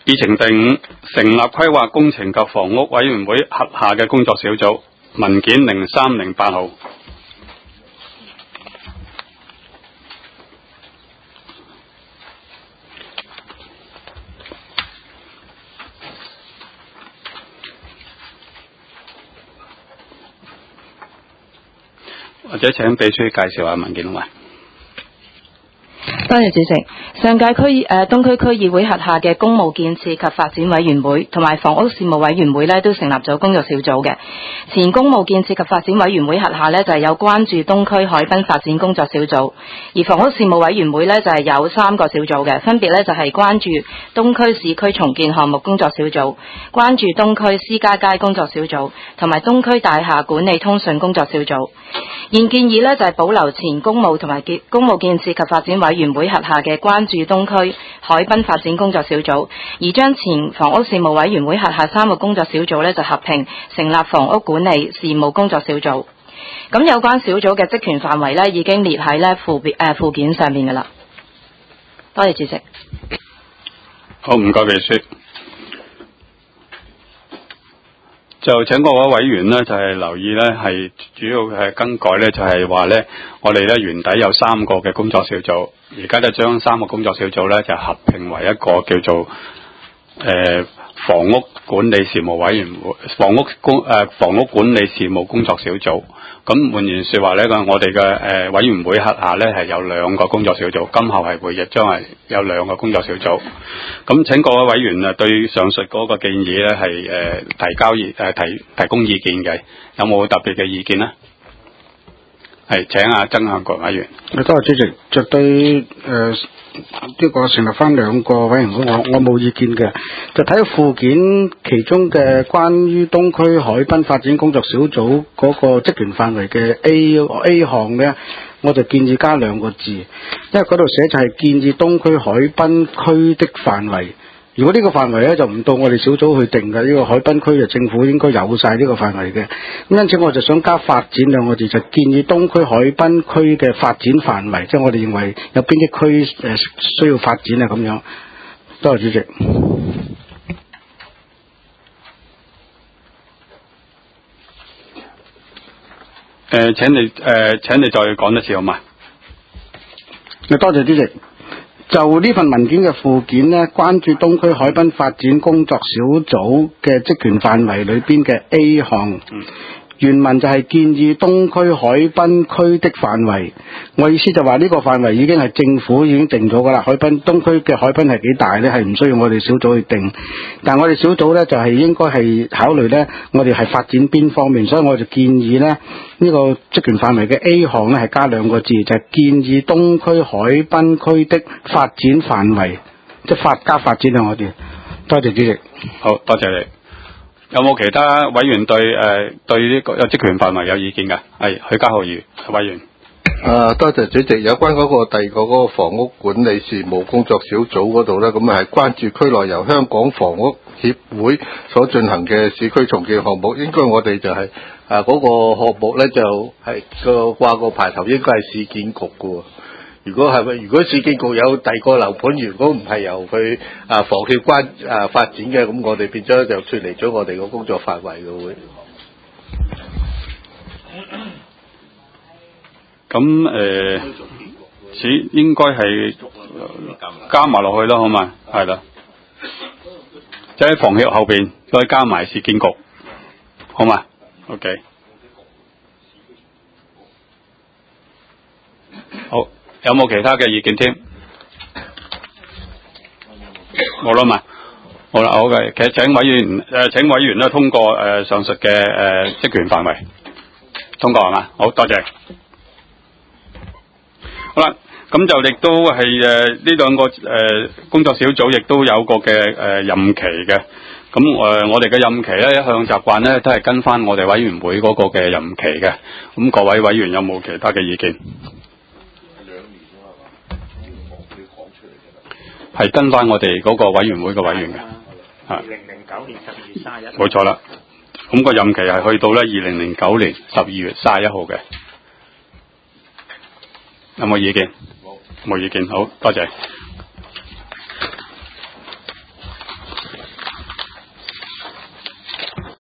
議程第五，成立規劃工程及房屋委員會轄下嘅工作小組，文件0308號。或者請秘書介紹下文件好嗎？ 多謝主席。上屆東區區議會轄下嘅工務建設及發展委員會同埋房屋事務委員會呢，都成立咗工作小組嘅。前工務建設及發展委員會轄下呢，就係有關注東區海濱發展工作小組，而房屋事務委員會呢，就係有3個小組嘅，分別呢，就係關注東區市區重建項目工作小組、關注東區私家街工作小組同埋東區大廈管理通訊工作小組。現建議呢，就係保留前工務同埋工務建設及發展委員會轄下嘅關注東區海濱發展工作小組，而將前房屋事務委員會轄下3個工作小組呢，就合併成立房屋管理事務工作小組。咁有關小組嘅職權範圍呢，已經列喺呢附件上面噶啦。多謝主席。 好，唔該秘書。就請各位委員呢，就係留意呢，係主要係更改呢，就係話呢，我哋呢原底有3個嘅工作小組，而家就將3個工作小組呢，就合併為一個叫做房屋管理事務委員會、房屋管理事務工作小組。咁換言說話呢，我哋嘅委員會轄下呢，係有2個工作小組，今後係會亦將係有2個工作小組。咁請各位委員啊，對上述嗰個建議呢，係提供意見嘅，有冇特別嘅意見呢？係請阿曾向國委員。 多謝主席，就對呢個成立翻2個委員會，我冇意見嘅。就睇附件其中嘅關於東區海濱發展工作小組嗰個職權範圍嘅 A 項呢，我就建議加2個字，因為嗰度寫就係建議東區海濱區的範圍。如果呢個範圍咧就唔到我哋小組去定嘅，呢個海濱區就政府應該有晒呢個範圍嘅。咁因此我就想加發展2個字，就建議東區海濱區嘅發展範圍，即係我哋認為有邊啲區需要發展啊咁樣。多謝主席。 請你再講一次好嗎？ 多謝主席。就呢份文件嘅附件呢，關注東區海濱發展工作小組嘅職權範圍裏邊嘅 A 項，原文就係建議東區海濱區的範圍。我意思就話呢個範圍已經係政府已經定咗噶啦，東區嘅海濱係幾大呢？係唔需要我哋小組去定。但係我哋小組呢，就係應該係考慮呢，我哋係發展邊方面，所以我就建議呢，呢個職權範圍嘅 A 項呢，係加2個字，就係建議東區海濱區的發展範圍，即係加發展啊！我哋多謝主席。 好，多謝你。有冇其他委員對呢個職權範圍有意見㗎？係許家豪議員委員。 多謝主席。有關嗰個第2個嗰個房屋管理事務工作小組嗰度呢，咁係關注區內由香港房屋協會所進行嘅市區重建項目，應該我哋就係嗰個項目呢，就係掛個牌頭應該係市建局㗎。如果市建局有第2個樓盤，如果唔係由佢房協發展嘅，咁我哋變咗就脫離咗我哋個工作範圍嘅會。 咁應該係加埋落去啦，好嘛？係啦，即係房協後邊再加埋市建局，好嘛 ？OK， 好，有冇其他嘅意見添？冇啦嘛，好啦，好嘅。其實請委員咧通過上述嘅職權範圍，通過係嘛？好多謝。好啦，咁就亦都係呢2個工作小組亦都有個嘅任期嘅。咁我哋嘅任期咧一向習慣咧都係跟翻我哋委員會嗰個嘅任期嘅。咁各位委員有冇其他嘅意見？係跟翻我哋嗰個委員會嘅委員嘅。2009 年12月31。 冇錯啦。咁個任期係去到咧2009年12月31號嘅。有冇意見？冇意見，好多謝。